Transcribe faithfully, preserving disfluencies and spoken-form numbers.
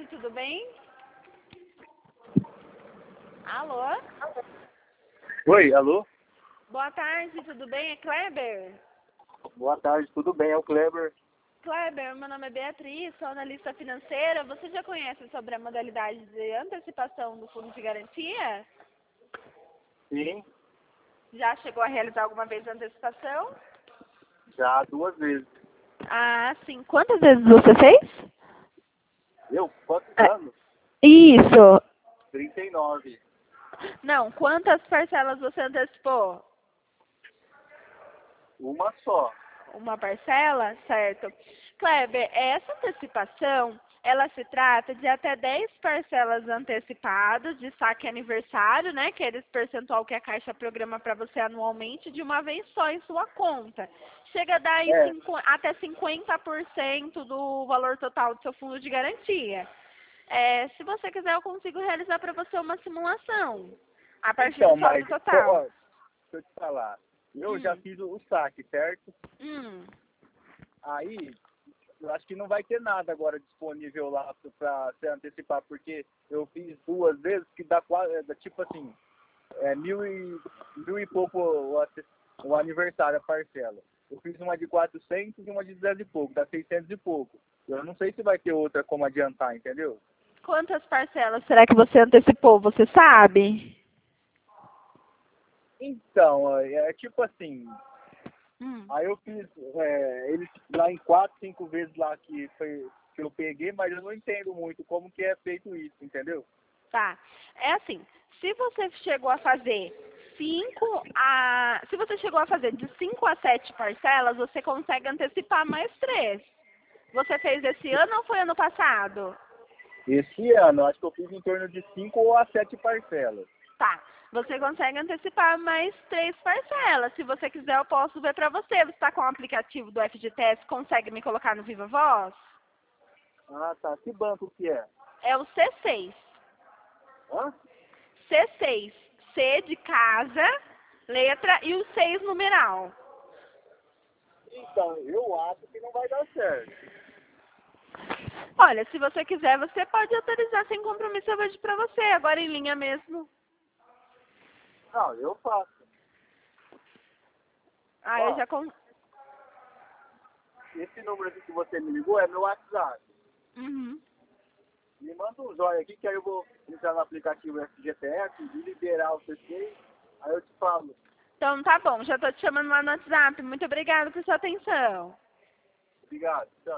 tudo bem? Alô? Oi, alô? Boa tarde, tudo bem? É Kleber? Boa tarde, tudo bem? É o Kleber. Kleber, meu nome é Beatriz, sou analista financeira. Você já conhece sobre a modalidade de antecipação do fundo de garantia? Sim, Já chegou a realizar alguma vez a antecipação? já duas vezes. Ah, sim. Quantas vezes você fez? Eu? Quantos É, anos? isso. trinta e nove. Não, quantas parcelas você antecipou? Uma só. Uma parcela, certo? Kleber, essa antecipação, ela se trata de até dez parcelas antecipadas de saque aniversário, né? Que é esse percentual que a Caixa programa para você anualmente de uma vez só em sua conta. Chega a dar aí É, cinco, até cinquenta por cento do valor total do seu fundo de garantia. É, se você quiser, eu consigo realizar para você uma simulação a partir do então, saldo mas, ó, ó, total. deixa eu te falar. Eu já Hum, fiz o, o saque, certo? hum. Aí, eu acho que não vai ter nada agora disponível lá para se antecipar, porque eu fiz duas vezes que dá quase, é, dá tipo assim, é mil e, mil e pouco o, ante- o aniversário, a parcela. Eu fiz uma de quatrocentos e uma de dez e pouco, dá seiscentos e pouco. Eu não sei se vai ter outra como adiantar, entendeu? Quantas parcelas será que você antecipou? Você sabe? Então, é é tipo assim, Hum, aí eu fiz é, eles lá em quatro, cinco vezes lá que, foi, que eu peguei, mas eu não entendo muito como que é feito isso, entendeu? tá. É assim, se você chegou a fazer cinco a. Se você chegou a fazer de cinco a sete parcelas, você consegue antecipar mais três. Você fez esse ano ou foi ano passado? Esse ano, acho que eu fiz em torno de cinco ou a sete parcelas. Tá. Você consegue antecipar mais três parcelas. Se você quiser, eu posso ver pra você. Você está com o aplicativo do F G T S, consegue me colocar no Viva Voz? Ah, tá. Que banco que é? É o C seis. Hã? C seis. C de casa, letra e o seis numeral. Então, eu acho que não vai dar certo. Olha, se você quiser, você pode autorizar sem compromisso, eu vejo pra você, agora em linha mesmo. Não, eu faço. Ah, eu Ó, já con... esse número aqui que você me ligou é meu WhatsApp. Uhum. Me manda um zóio aqui que aí eu vou entrar no aplicativo F G T S e liberar o C C. Aí eu te falo. Então tá bom, já tô te chamando lá no WhatsApp. Muito obrigada por sua atenção. Obrigado. Tchau.